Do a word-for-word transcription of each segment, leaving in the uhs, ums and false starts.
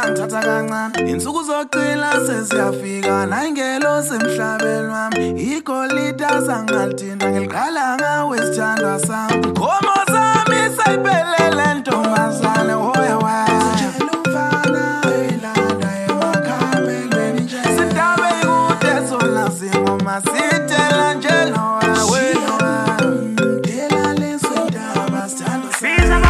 ngithatha kancane insuku zoqila sesiyafika nayingelo semhlabeni wami igolide sangalithinta ngiliqala ngawe sithandwa sami khomo sami sayiphelele ntombazane hoya wena sitshela umfana elanda emakhamelweni nje sidabe ikude sona singoma sitela nje nawe dela lesodaba sithandwa sami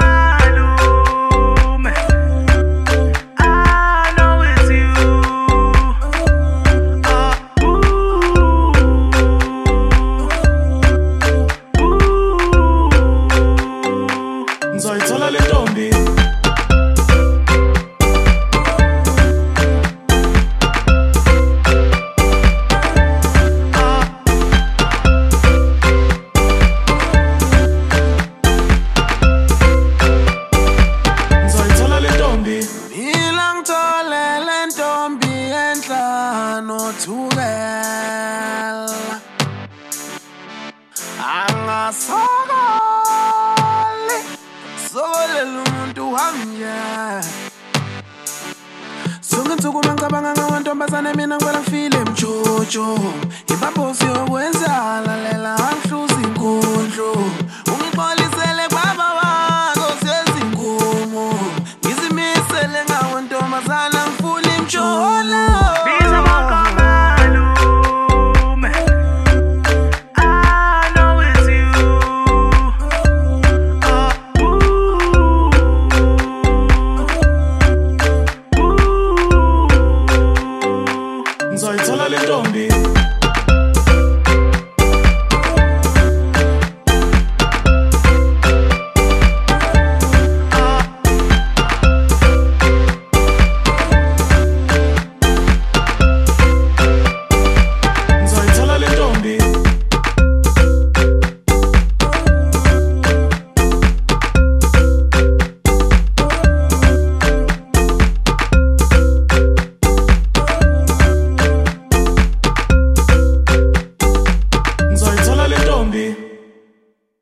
Ngizoyithola le ntombi Ngizoyithola le ntombi Ila ngithole le ntombi enhla nothukela Angasokoli sokolela umuntu wami Sonke insuku mangicabanga ngawantombazane mina ngibala ngifile mjojo Ibaphosi yokwenza lalela angihluza inkundlu Ungixolisele kwaba wakho sezinkumo Ngizimisele ngawantombazane ngifuna imjolo Ngizoyithola le ntombi Ngizoyithola le ntombi Ngizoyithola le ntombi